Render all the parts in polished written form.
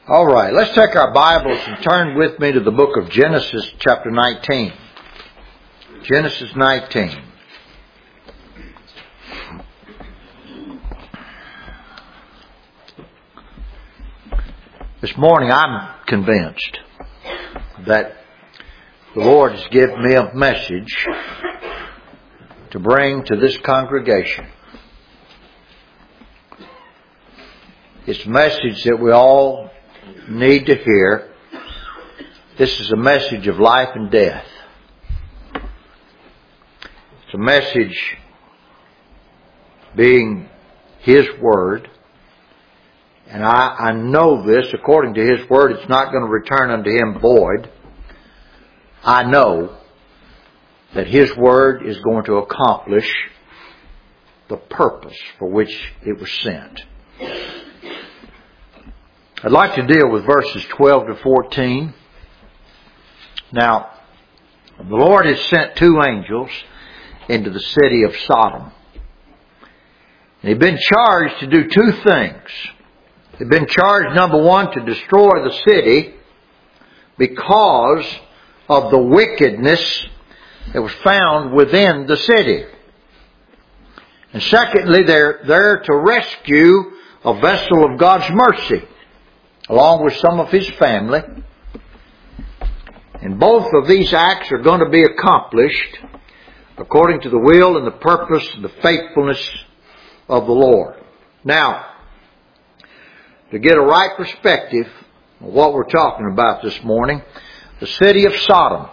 All right, let's take our Bibles and turn with me to the book of Genesis chapter 19. Genesis 19. This morning I'm convinced that the Lord has given me a message to bring to this congregation. It's a message that we all need to hear. This is a message of life and death. It's a message being His Word. And I know this, according to His Word, it's not going to return unto Him void. I know that His Word is going to accomplish the purpose for which it was sent. I'd like to deal with verses 12 to 14. Now, the Lord has sent two angels into the city of Sodom. And they've been charged to do two things. They've been charged, number one, to destroy the city because of the wickedness that was found within the city. And secondly, they're there to rescue a vessel of God's mercy, along with some of His family. And both of these acts are going to be accomplished according to the will and the purpose and the faithfulness of the Lord. Now, to get a right perspective of what we're talking about this morning, the city of Sodom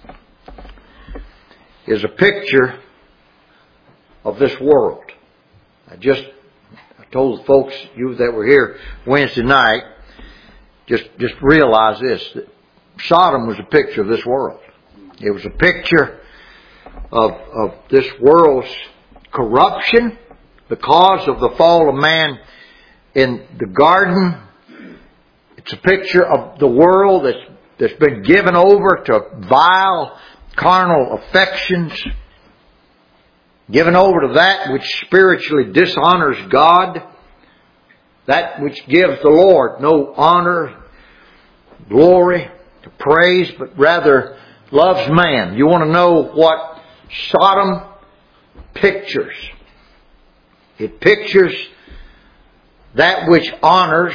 is a picture of this world. I told the folks, you that were here Wednesday night, just realize this, that Sodom was a picture of this world. It was a picture of this world's corruption because of the fall of man in the garden. It's a picture of the world that's been given over to vile carnal affections, given over to that which spiritually dishonors God, that which gives the Lord no honor, glory, to praise, but rather loves man. You want to know what Sodom pictures? It pictures that which honors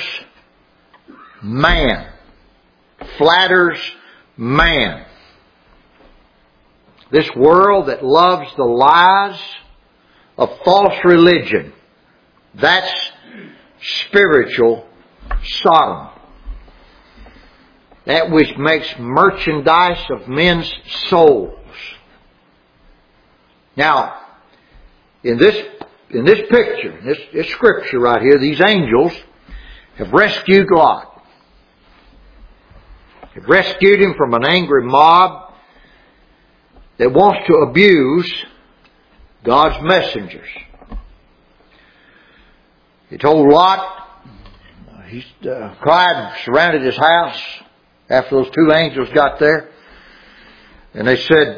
man, flatters man. This world that loves the lies of false religion, that's spiritual Sodom. That which makes merchandise of men's souls. Now, in this picture, this scripture right here, these angels have rescued Lot. They've rescued him from an angry mob that wants to abuse God's messengers. He told Lot, he cried, surrounded his house after those two angels got there. And they said,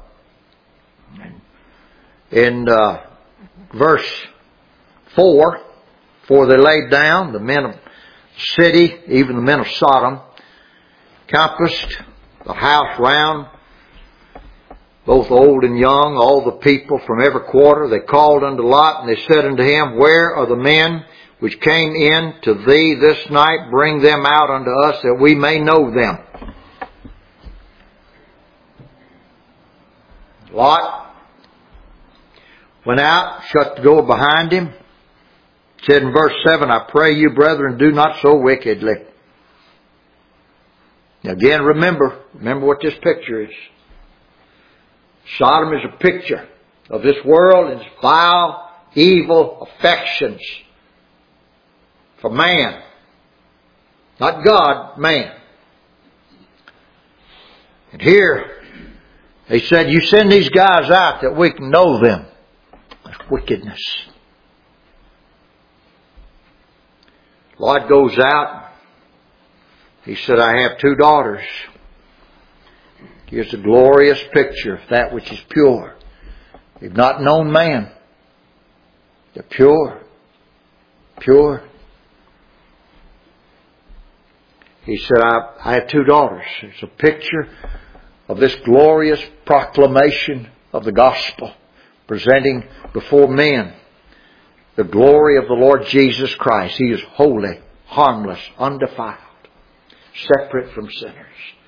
in verse 4, before they laid down, the men of the city, even the men of Sodom, compassed the house round, both old and young, all the people from every quarter. They called unto Lot, and they said unto him, Where are the men which came in to thee this night? Bring them out unto us, that we may know them. Lot went out, shut the door behind him, said in verse 7, I pray you, brethren, do not so wickedly. Now again, remember what this picture is. Sodom is a picture of this world and its vile, evil affections for man. Not God, man. And here, they said, you send these guys out that we can know them. That's wickedness. Lot goes out. He said, I have two daughters. Here's a glorious picture of that which is pure. They've not known man. They're pure. Pure. He said, I have 2 daughters. It's a picture of this glorious proclamation of the gospel, presenting before men the glory of the Lord Jesus Christ. He is holy, harmless, undefiled, separate from sinners.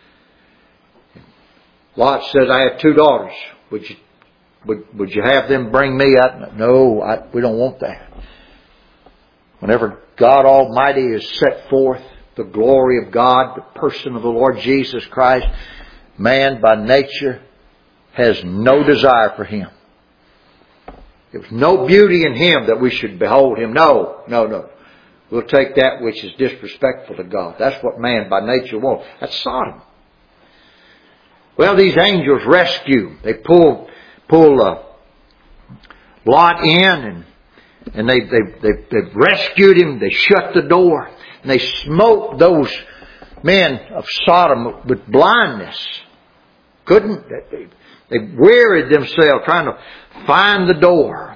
Lot says, I have 2 daughters. Would you have them bring me up? No, we don't want that. Whenever God Almighty is set forth, the glory of God, the person of the Lord Jesus Christ, man by nature has no desire for Him. There's no beauty in Him that we should behold Him. No. We'll take that which is disrespectful to God. That's what man by nature wants. That's Sodom. Well, these angels rescue. They pull Lot in, and they've rescued him. They shut the door, and they smote those men of Sodom with blindness. Couldn't. They wearied themselves trying to find the door.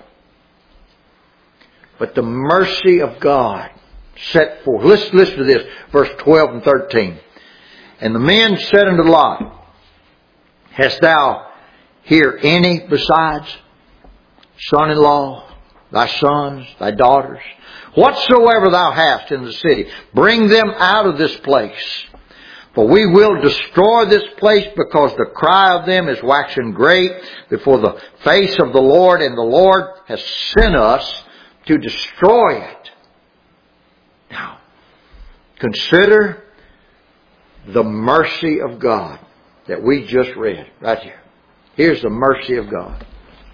But the mercy of God set forth. Listen to this, verse 12 and 13. And the men said unto Lot, Hast thou here any besides son-in-law, thy sons, thy daughters? Whatsoever thou hast in the city, bring them out of this place. For we will destroy this place, because the cry of them is waxing great before the face of the Lord, and the Lord has sent us to destroy it. Now, consider the mercy of God that we just read right here. Here's the mercy of God.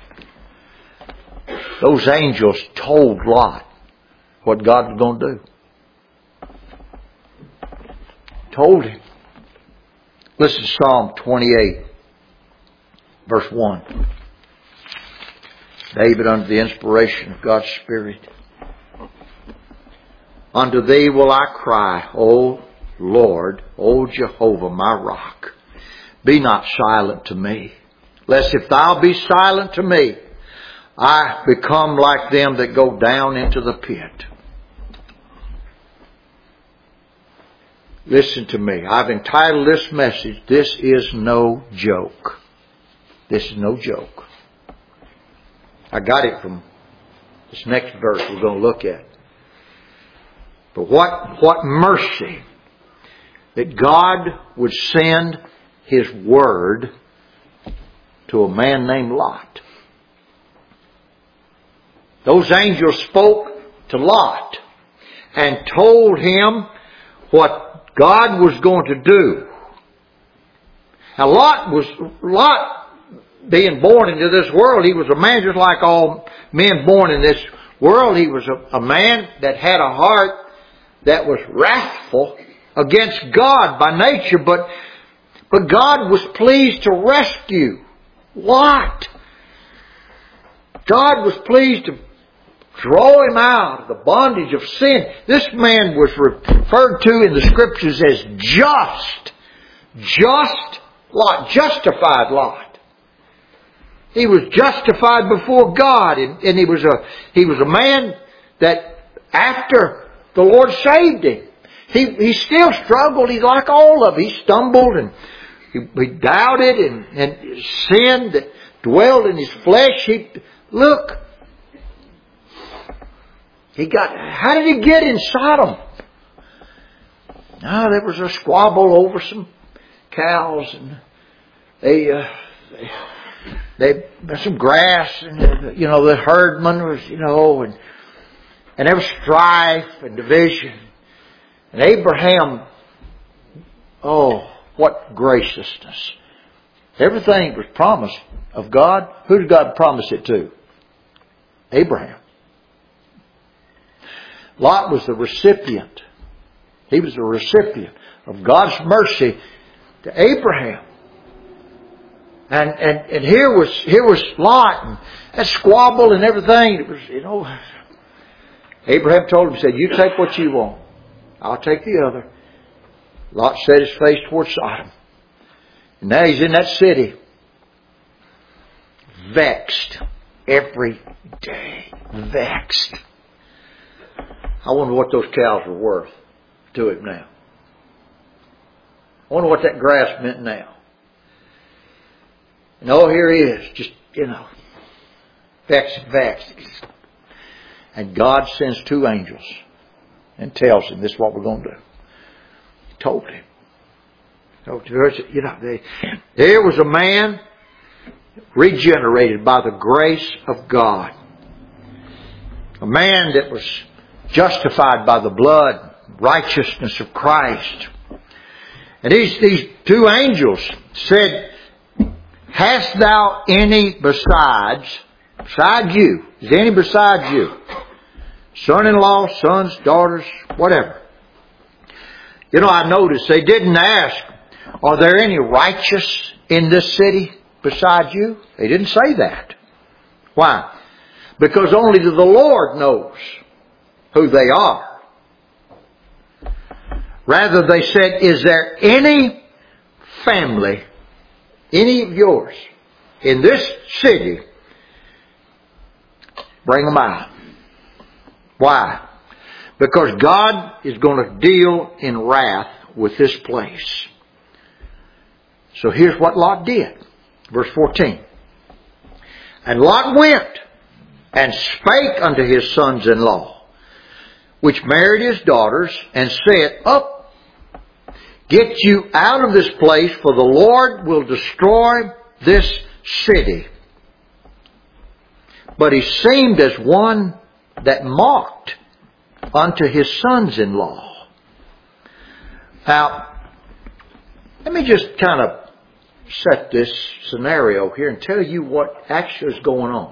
Those angels told Lot what God was going to do. Told him. Listen to Psalm 28, verse 1. David, under the inspiration of God's Spirit. Unto Thee will I cry, O Lord, O Jehovah, my rock. Be not silent to me, lest if Thou be silent to me, I become like them that go down into the pit. Listen to me. I've entitled this message, This is No Joke. This is no joke. I got it from this next verse we're going to look at. But what mercy that God would send His Word to a man named Lot. Those angels spoke to Lot and told him what God was going to do. Now Lot being born into this world, he was a man just like all men born in this world. He was a man that had a heart that was wrathful against God by nature, but God was pleased to rescue Lot. God was pleased to draw him out of the bondage of sin. This man was referred to in the Scriptures as just Lot, justified Lot. He was justified before God, and he was a man that after the Lord saved him, he still struggled. He's like all of them. He stumbled and he doubted and sin that dwelled in his flesh. How did he get in Sodom? There was a squabble over some cows, and they some grass, and the herdman was, and there was strife and division. And Abraham, oh, what graciousness. Everything was promised of God. Who did God promise it to? Abraham. Lot was the recipient. He was the recipient of God's mercy to Abraham. And here was Lot, and that squabble and everything. It was, Abraham told him, he said, you take what you want. I'll take the other. Lot set his face towards Sodom. And now he's in that city, vexed every day. Vexed. I wonder what those cows were worth to him now. I wonder what that grass meant now. And oh, here he is, just, vexed. And God sends 2 angels and tells him, this is what we're going to do. He told him. There was a man regenerated by the grace of God. A man that was justified by the blood, righteousness of Christ. And these 2 angels said, hast thou any besides you? Is there any besides you? Son-in-law, sons, daughters, whatever. I noticed they didn't ask, are there any righteous in this city besides you? They didn't say that. Why? Because only the Lord knows who they are. Rather, they said, is there any family, any of yours, in this city? Bring them out. Why? Because God is going to deal in wrath with this place. So here's what Lot did. Verse 14. And Lot went and spake unto his sons-in-law, which married his daughters, and said, Up, get you out of this place, for the Lord will destroy this city. But he seemed as one that mocked unto his sons-in-law. Now, let me just kind of set this scenario here and tell you what actually is going on.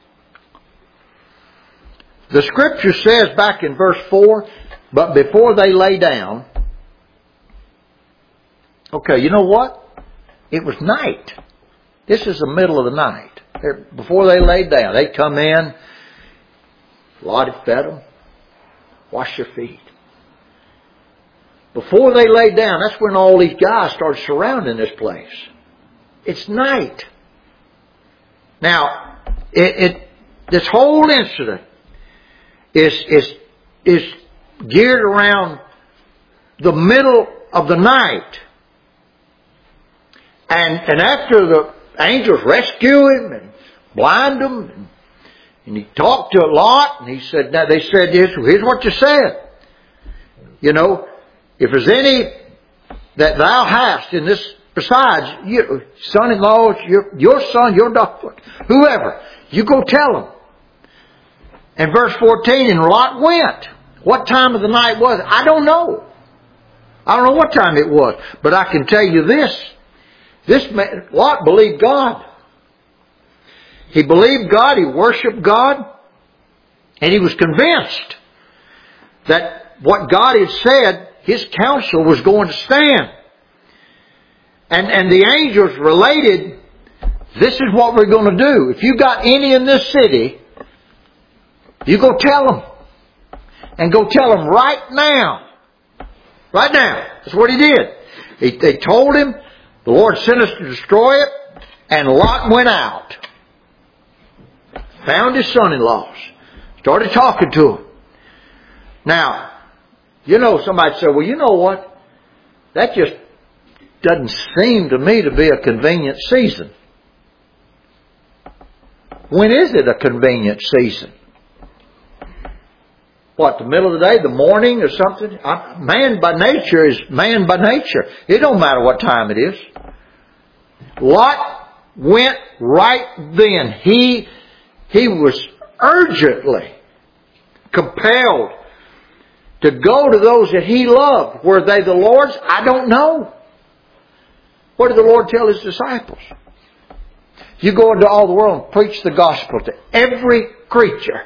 The scripture says back in verse 4, but before they lay down, okay, you know what? It was night. This is the middle of the night. Before they laid down, they come in, Lot had fed them, washed their feet. Before they laid down, that's when all these guys started surrounding this place. It's night. Now, this whole incident is geared around the middle of the night. And after the angels rescue him and blind him, and he talked to Lot, and he said, now they said this, here's what you said. If there's any that thou hast in this, besides you, son-in-law, your son, your daughter, whoever, you go tell them. And verse 14, and Lot went. What time of the night was it? I don't know. I don't know what time it was. But I can tell you this. This man, Lot believed God. He believed God. He worshiped God. And he was convinced that what God had said, his counsel was going to stand. And the angels related, this is what we're going to do. If you got any in this city, you go tell them. And go tell them right now. Right now. That's what he did. They told him, the Lord sent us to destroy it. And Lot went out. Found his son-in-laws. Started talking to them. Now, somebody said, well, you know what? That just doesn't seem to me to be a convenient season. When is it a convenient season? What, the middle of the day, the morning or something? Man by nature is man by nature. It don't matter what time it is. Lot went right then. He was urgently compelled to go to those that he loved. Were they the Lord's? I don't know. What did the Lord tell his disciples? You go into all the world and preach the gospel to every creature.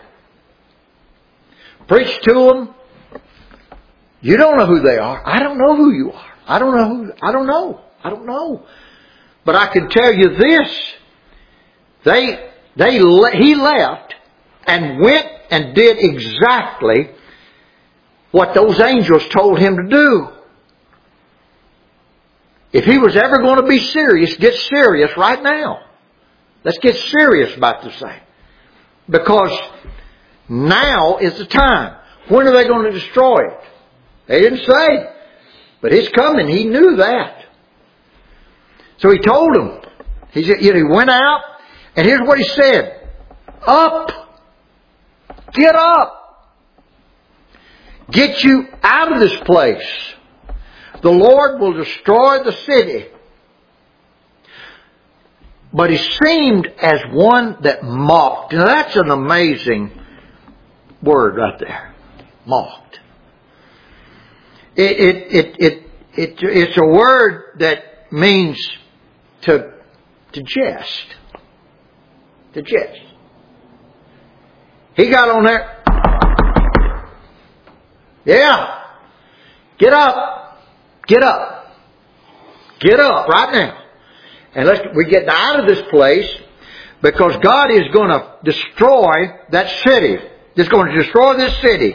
Preach to them. You don't know who they are. I don't know who you are. I don't know. But I can tell you this. He left and went and did exactly what those angels told him to do. If he was ever going to be serious, get serious right now. Let's get serious about this thing. Because now is the time. When are they going to destroy it? They didn't say. But His coming, He knew that. So He told them. He went out, and here's what He said. Up! Get up! Get you out of this place. The Lord will destroy the city. But He seemed as one that mocked. Now that's an amazing word right there. Mocked. It's a word that means to jest. To jest. He got on there. Yeah. Get up. Get up. Get up right now. And we get out of this place, because God is going to destroy that city. He's going to destroy this city.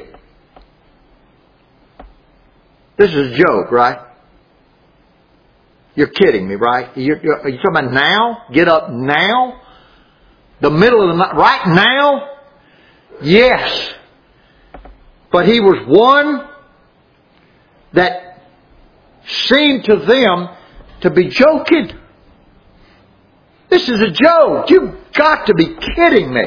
This is a joke, right? You're kidding me, right? Are you talking about now? Get up now? The middle of the night? Right now? Yes. But He was one that seemed to them to be joking. This is a joke. You've got to be kidding me.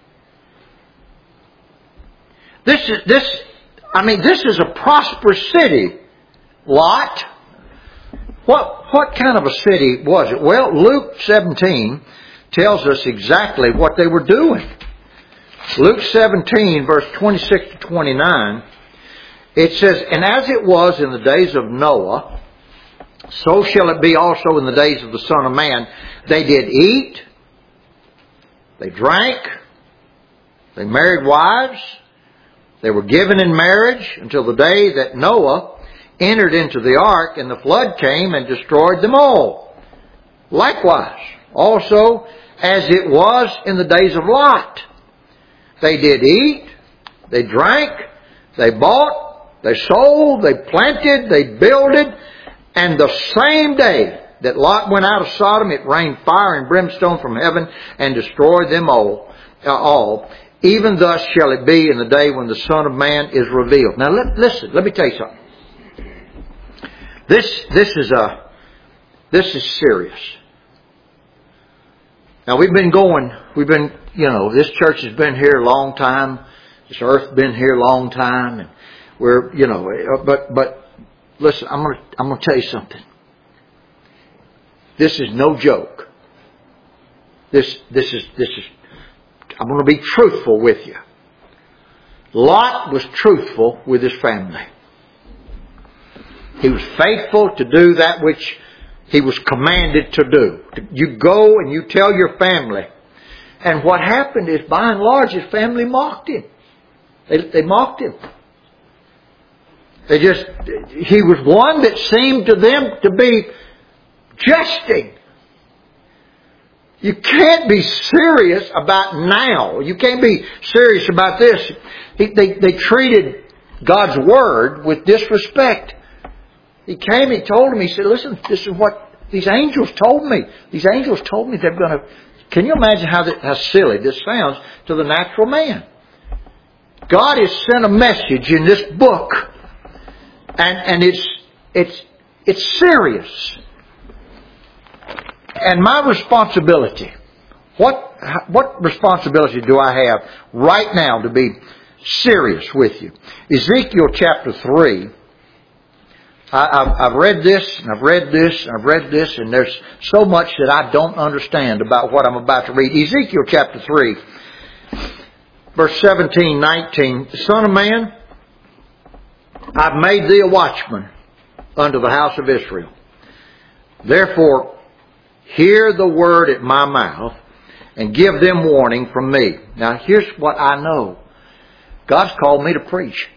This is a prosperous city. Lot. What kind of a city was it? Well, Luke 17 tells us exactly what they were doing. Luke 17, verse 26 to 29, it says, "And as it was in the days of Noah, so shall it be also in the days of the Son of Man. They did eat, they drank, they married wives, they were given in marriage until the day that Noah entered into the ark, and the flood came and destroyed them all. Likewise, also as it was in the days of Lot. They did eat, they drank, they bought, they sold, they planted, they builded, and the same day that Lot went out of Sodom, it rained fire and brimstone from heaven and destroyed them all. Even thus shall it be in the day when the Son of Man is revealed." Now listen, let me tell you something. This is serious. Now this church has been here a long time. This earth's been here a long time, and but listen, I'm going to tell you something. This is no joke. This is. I'm going to be truthful with you. Lot was truthful with his family. He was faithful to do that which he was commanded to do. You go and you tell your family. And what happened is, by and large, his family mocked him. They mocked him. He was one that seemed to them to be jesting. You can't be serious about now. You can't be serious about this. They treated God's Word with disrespect. He came, he told him, he said, "Listen, this is what these angels told me. These angels told me they're going to..." Can you imagine how silly this sounds to the natural man? God has sent a message in this book. And it's serious. And my responsibility, what responsibility do I have right now to be serious with you? Ezekiel chapter 3. I've read this, and I've read this, and I've read this, and there's so much that I don't understand about what I'm about to read. Ezekiel chapter 3, verse 17, 19. "Son of man, I've made thee a watchman unto the house of Israel. Therefore, hear the word at my mouth, and give them warning from me." Now, here's what I know. God's called me to preach.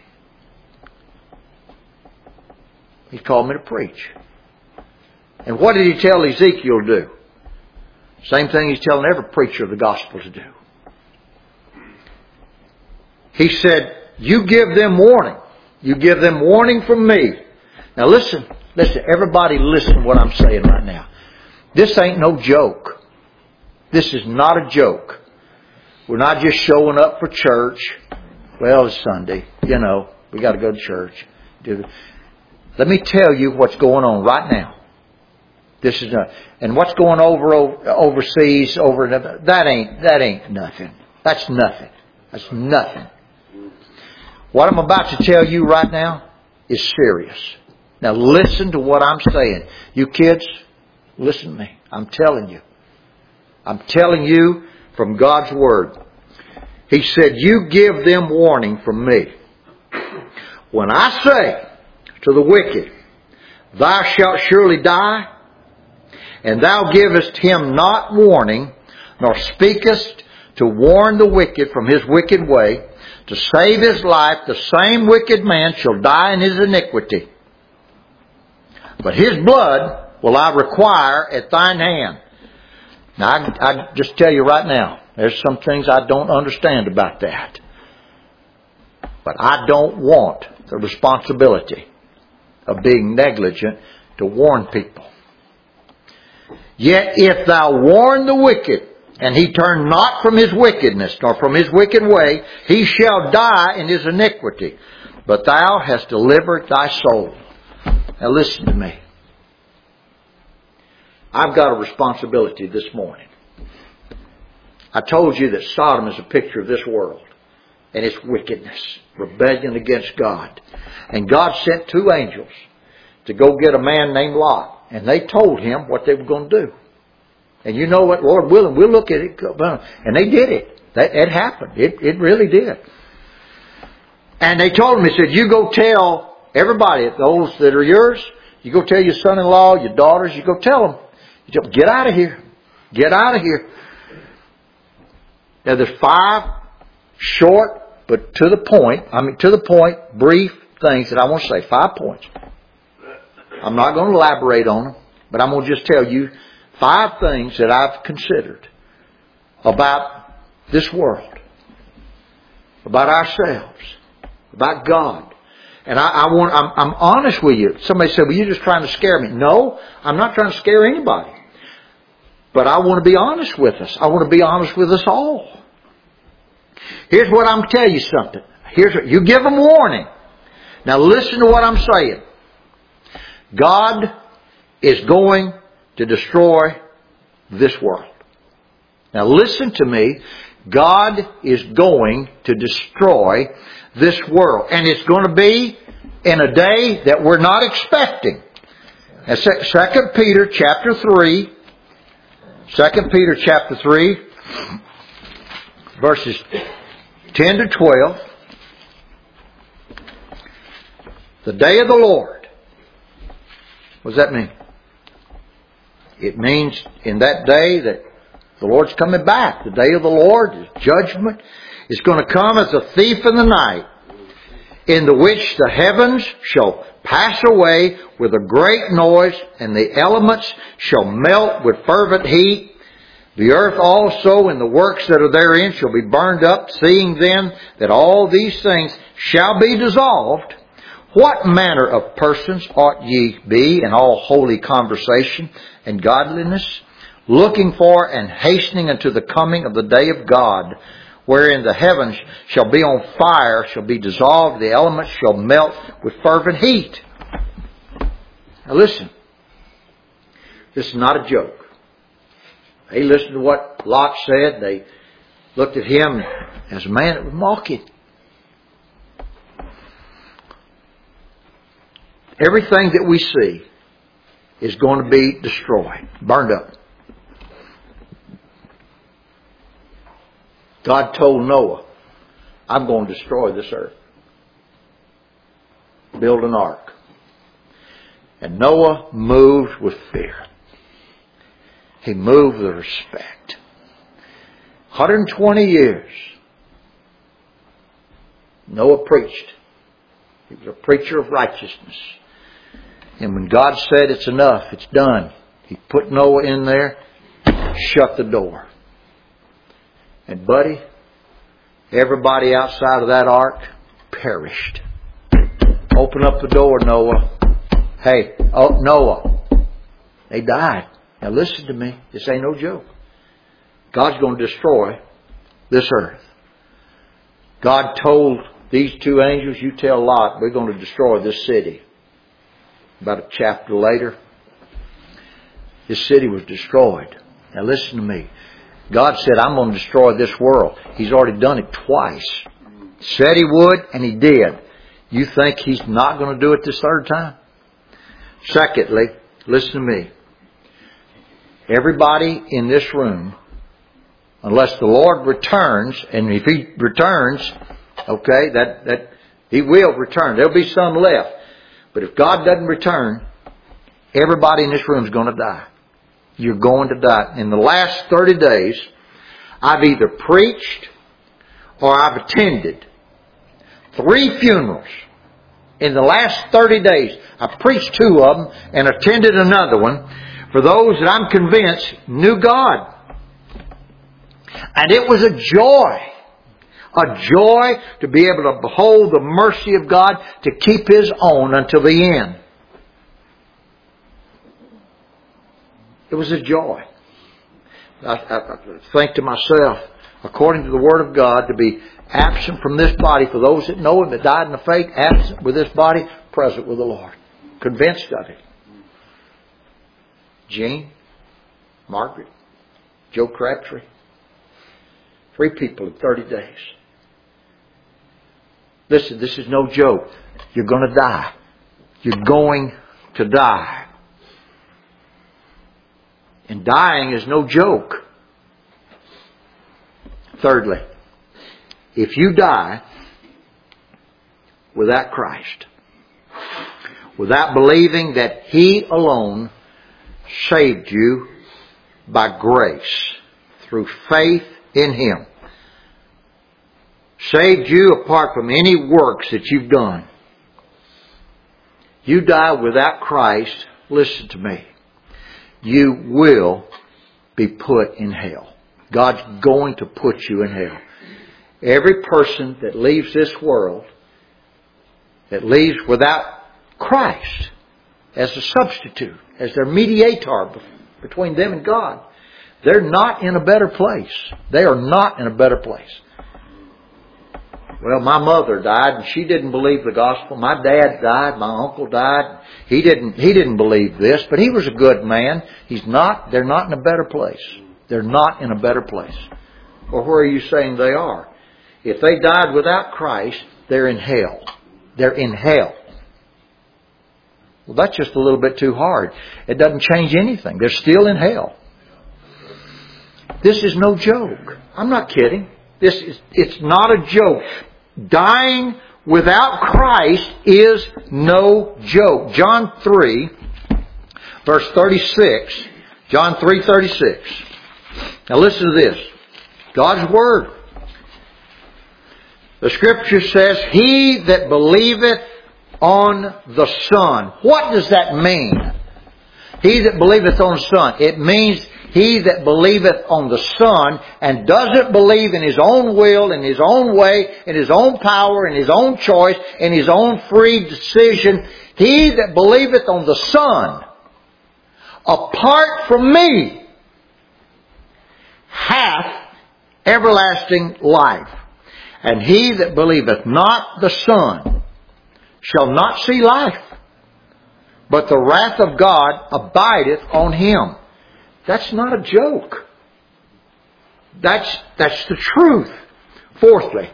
He's called me to preach. And what did He tell Ezekiel to do? Same thing He's telling every preacher of the gospel to do. He said, "You give them warning. You give them warning from me." Now listen, everybody listen to what I'm saying right now. This ain't no joke. This is not a joke. We're not just showing up for church. Well, it's Sunday. We got to go to church. Let me tell you what's going on right now. This is not, and what's going overseas, that ain't nothing. That's nothing. That's nothing. What I'm about to tell you right now is serious. Now listen to what I'm saying. You kids, listen to me. I'm telling you. I'm telling you from God's Word. He said, you give them warning from me. When I say to the wicked, thou shalt surely die, and thou givest him not warning, nor speakest to warn the wicked from his wicked way, to save his life, the same wicked man shall die in his iniquity. But his blood will I require at thine hand. Now, I just tell you right now, there's some things I don't understand about that. But I don't want the responsibility of being negligent to warn people. Yet if thou warn the wicked, and he turn not from his wickedness, nor from his wicked way, he shall die in his iniquity. But thou hast delivered thy soul. Now listen to me. I've got a responsibility this morning. I told you that Sodom is a picture of this world and its wickedness, rebellion against God. And God sent 2 angels to go get a man named Lot. And they told him what they were going to do. And you know what, Lord willing, we'll look at it. And they did it. It happened. It really did. And they told him, he said, you go tell everybody, those that are yours, you go tell your son-in-law, your daughters, you go tell them, get out of here. Get out of here. Now there's 5 short, but to the point, brief things that I want to say. 5 points. I'm not going to elaborate on them, but I'm going to just tell you 5 things that I've considered about this world, about ourselves, about God. And I'm honest with you. Somebody said, well, you're just trying to scare me. No, I'm not trying to scare anybody. But I want to be honest with us. I want to be honest with us all. Here's what I'm telling you something. You give them warning. Now listen to what I'm saying. God is going to destroy this world. Now listen to me. God is going to destroy this world. And it's going to be in a day that we're not expecting. Now, 2 Peter chapter 3. 2 Peter chapter 3. Verses 10 to 12. The day of the Lord. What does that mean? It means in that day that the Lord's coming back. The day of the Lord, His judgment, is going to come as a thief in the night, in the which the heavens shall pass away with a great noise, and the elements shall melt with fervent heat. The earth also and the works that are therein shall be burned up, seeing then that all these things shall be dissolved. What manner of persons ought ye be in all holy conversation and godliness, looking for and hastening unto the coming of the day of God, wherein the heavens shall be on fire, shall be dissolved, the elements shall melt with fervent heat. Now listen, this is not a joke. They listened to what Lot said. They looked at him as a man that was mocking. Everything that we see is going to be destroyed, burned up. God told Noah, I'm going to destroy this earth. Build an ark. And Noah moved with fear. He moved with respect. 120 years. Noah preached. He was a preacher of righteousness. And when God said it's enough, it's done, He put Noah in there, shut the door. And buddy, everybody outside of that ark perished. Open up the door, Noah. Hey, Noah. They died. Now listen to me. This ain't no joke. God's going to destroy this earth. God told these 2 angels, you tell Lot, we're going to destroy this city. about a chapter later, this city was destroyed. Now listen to me. God said, I'm going to destroy this world. He's already done it twice. Said He would, and He did. You think He's not going to do it this third time? Secondly, listen to me. Everybody in this room, unless the Lord returns, and if He returns, okay, that He will return. There'll be some left. But if God doesn't return, everybody in this room is going to die. You're going to die. In the last 30 days, I've either preached or I've attended 3 funerals. In the last 30 days, I preached 2 of them and attended another one for those that I'm convinced knew God. And it was a joy. A joy to be able to behold the mercy of God to keep His own until the end. It was a joy. I think to myself, according to the Word of God, to be absent from this body for those that know Him, that died in the faith, absent with this body, present with the Lord. Convinced of it. Jean, Margaret, Joe Crabtree. 3 people in 30 days. Listen, this is no joke. You're going to die. You're going to die. And dying is no joke. Thirdly, if you die without Christ, without believing that He alone saved you by grace through faith in Him, saved you apart from any works that you've done, you die without Christ, listen to me, you will be put in hell. God's going to put you in hell. Every person that leaves this world, that leaves without Christ as a substitute, as their mediator between them and God, they're not in a better place. They are not in a better place. Well, my mother died and she didn't believe the gospel. My dad died. My uncle died. He didn't believe this, but he was a good man. They're not in a better place. They're not in a better place. Or where are you saying they are? If they died without Christ, they're in hell. They're in hell. Well, that's just a little bit too hard. It doesn't change anything. They're still in hell. This is no joke. I'm not kidding. It's not a joke. Dying without Christ is no joke. John 3, verse 36. John 3:36. Now listen to this. God's Word. The Scripture says, He that believeth on the Son. What does that mean? He that believeth on the Son. It means he that believeth on the Son and doesn't believe in his own will, in his own way, in his own power, in his own choice, in his own free decision. He that believeth on the Son, apart from me, hath everlasting life. And he that believeth not the Son shall not see life, but the wrath of God abideth on him. That's not a joke. That's the truth. Fourthly,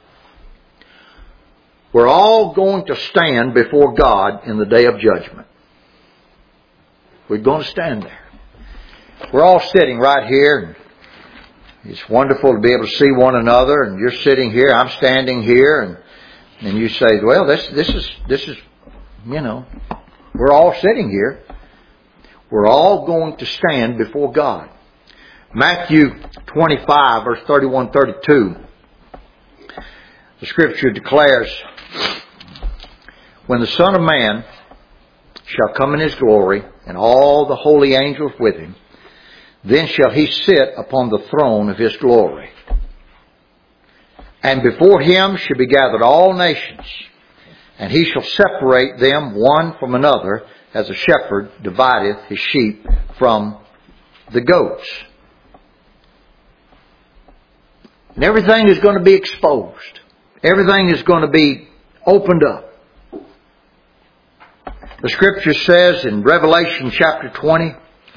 we're all going to stand before God in the day of judgment. We're going to stand there. We're all sitting right here. And it's wonderful to be able to see one another. And you're sitting here, I'm standing here, and you say, well, this is, we're all sitting here. We're all going to stand before God. Matthew 25, verse 31-32. The Scripture declares, when the Son of Man shall come in His glory, and all the holy angels with Him, then shall He sit upon the throne of His glory. And before Him shall be gathered all nations, and He shall separate them one from another, as a shepherd divideth his sheep from the goats. And everything is going to be exposed. Everything is going to be opened up. The Scripture says in Revelation chapter 20,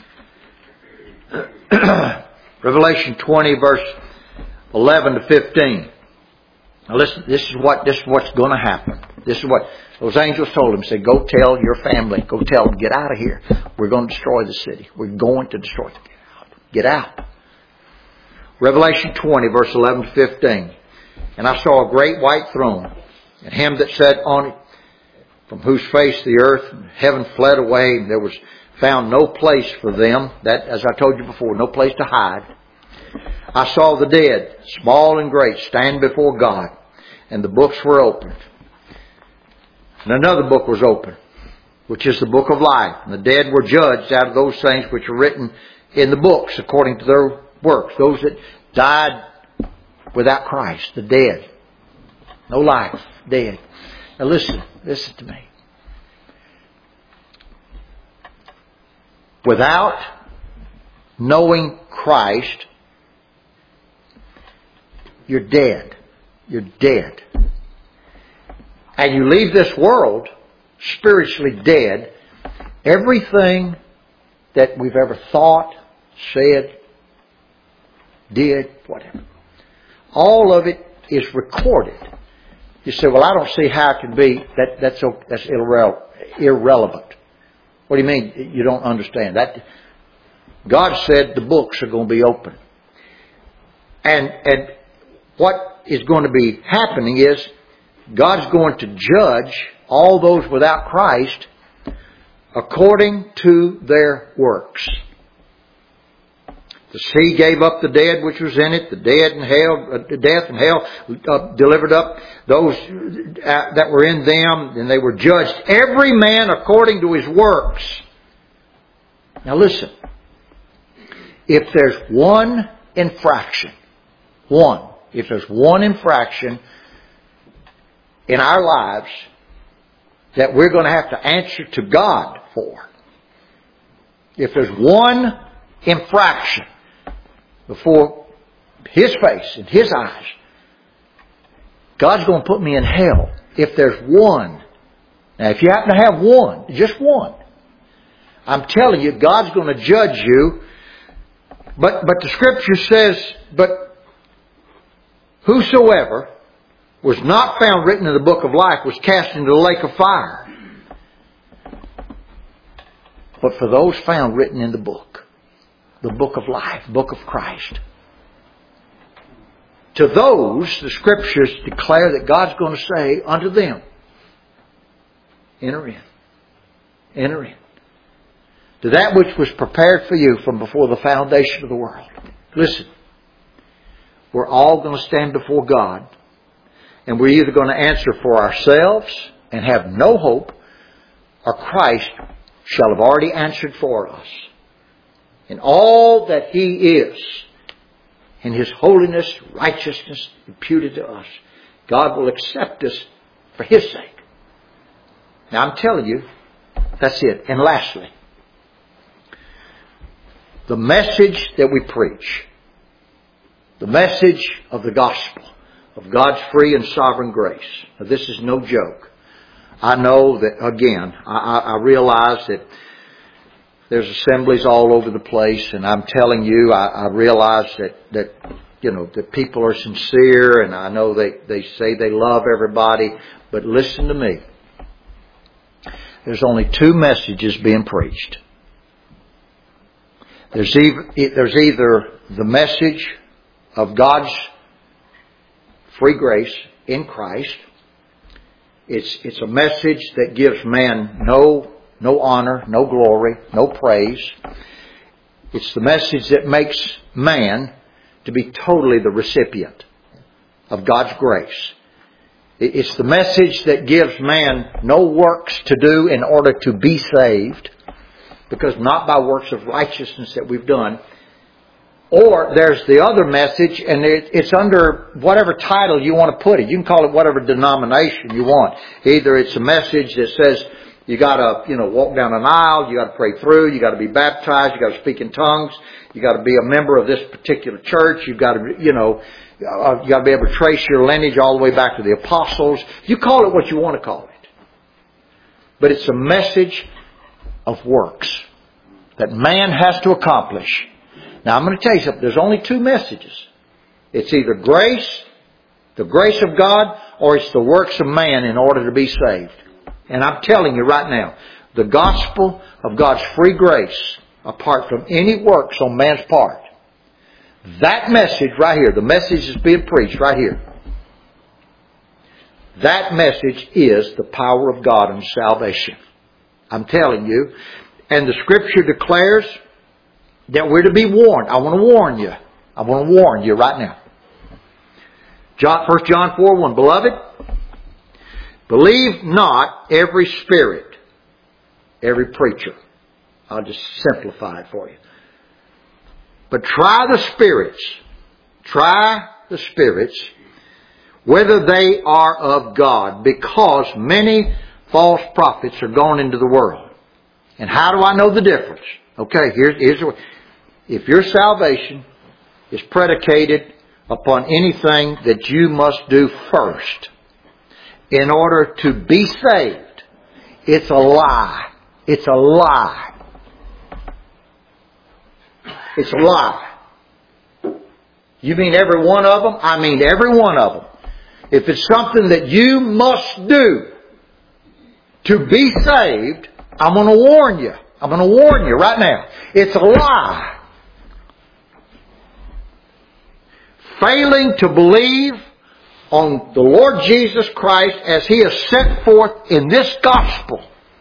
Revelation 20 verse 11 to 15. Now listen, this is what's going to happen. This is what those angels told him. Said, go tell your family. Go tell them, get out of here. We're going to destroy the city. We're going to destroy it. Get out. Revelation 20 verse 11 to 15. And I saw a great white throne, and him that sat on it, from whose face the earth and heaven fled away, and there was found no place for them. That, as I told you before, no place to hide. I saw the dead, small and great, stand before God, and the books were opened. And another book was opened, which is the book of life. And the dead were judged out of those things which are written in the books according to their works. Those that died without Christ, the dead. No life, dead. Now listen to me. Without knowing Christ, you're dead. You're dead. And you leave this world spiritually dead. Everything that we've ever thought, said, did, whatever, all of it is recorded. You say, well, I don't see how it can be. That's irrelevant. What do you mean you don't understand? That God said the books are going to be open. And what is going to be happening is God's going to judge all those without Christ according to their works. The sea gave up the dead which was in it. The death and hell delivered up those that were in them, and they were judged, every man according to his works. Now listen. If there's one infraction in our lives that we're going to have to answer to God for, if there's one infraction before His face and His eyes, God's going to put me in hell. If there's one. Now, if you happen to have one, just one, I'm telling you, God's going to judge you. But the Scripture says, but whosoever was not found written in the book of life was cast into the lake of fire. But for those found written in the book of life, book of Christ, to those, the Scriptures declare that God's going to say unto them, enter in. Enter in. To that which was prepared for you from before the foundation of the world. Listen, we're all going to stand before God, and we're either going to answer for ourselves and have no hope, or Christ shall have already answered for us. And all that He is, in His holiness, righteousness imputed to us, God will accept us for His sake. Now I'm telling you, that's it. And lastly, the message that we preach, the message of the gospel, of God's free and sovereign grace. Now, this is no joke. I know that, again, I realize that there's assemblies all over the place, and I'm telling you, I realize that people are sincere, and I know they say they love everybody, but listen to me. There's only two messages being preached. There's either the message of God's free grace in Christ. It's a message that gives man no honor, no glory, no praise. It's the message that makes man to be totally the recipient of God's grace. It's the message that gives man no works to do in order to be saved, because not by works of righteousness that we've done. Or there's the other message, and it's under whatever title you want to put it. You can call it whatever denomination you want. Either it's a message that says you got to, walk down an aisle, you got to pray through, you got to be baptized, you got to speak in tongues, you got to be a member of this particular church, you got to, you got to be able to trace your lineage all the way back to the apostles. You call it what you want to call it. But it's a message of works that man has to accomplish. Now I'm going to tell you something. There's only two messages. It's either grace, the grace of God, or it's the works of man in order to be saved. And I'm telling you right now, the gospel of God's free grace, apart from any works on man's part, that message right here, the message is being preached right here. That message is the power of God unto salvation. I'm telling you. And the Scripture declares that we're to be warned. I want to warn you. I want to warn you right now. 1 John 4:1. Beloved, believe not every spirit, every preacher. I'll just simplify it for you. But try the spirits. Try the spirits, whether they are of God, because many false prophets are gone into the world. And how do I know the difference? Okay, here's the way. If your salvation is predicated upon anything that you must do first in order to be saved, it's a lie. It's a lie. It's a lie. You mean every one of them? I mean every one of them. If it's something that you must do to be saved, I'm going to warn you. I'm going to warn you right now. It's a lie. Failing to believe on the Lord Jesus Christ as He is set forth in this gospel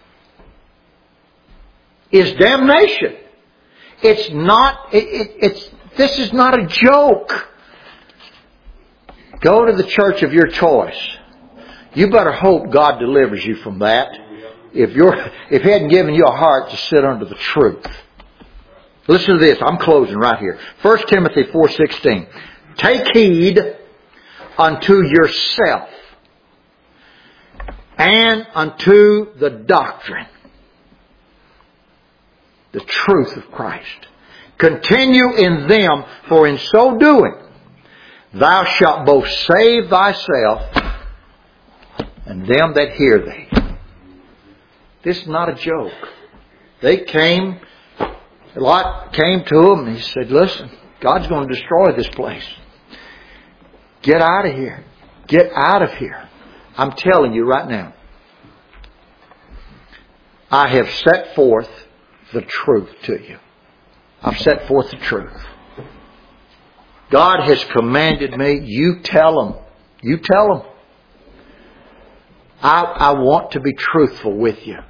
is damnation. It's not, this is not a joke. Go to the church of your choice. You better hope God delivers you from that. If He hadn't given you a heart to sit under the truth. Listen to this. I'm closing right here. 1 Timothy 4:16. Take heed unto yourself and unto the doctrine, the truth of Christ. Continue in them, for in so doing thou shalt both save thyself and them that hear thee. This is not a joke. Lot came to him and he said, listen, God's going to destroy this place. Get out of here. Get out of here. I'm telling you right now. I have set forth the truth to you. I've set forth the truth. God has commanded me, you tell them. You tell them. I want to be truthful with you.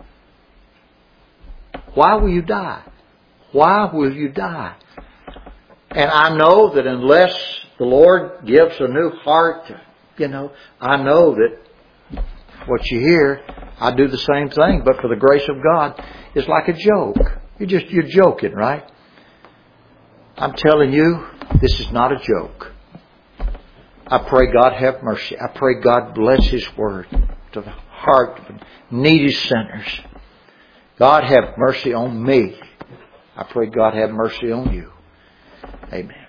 Why will you die? Why will you die? And I know that unless the Lord gives a new heart, I know that what you hear, I do the same thing, but for the grace of God, it's like a joke. You're joking, right? I'm telling you, this is not a joke. I pray God have mercy. I pray God bless His Word to the heart of needy sinners. God have mercy on me. I pray God have mercy on you. Amen.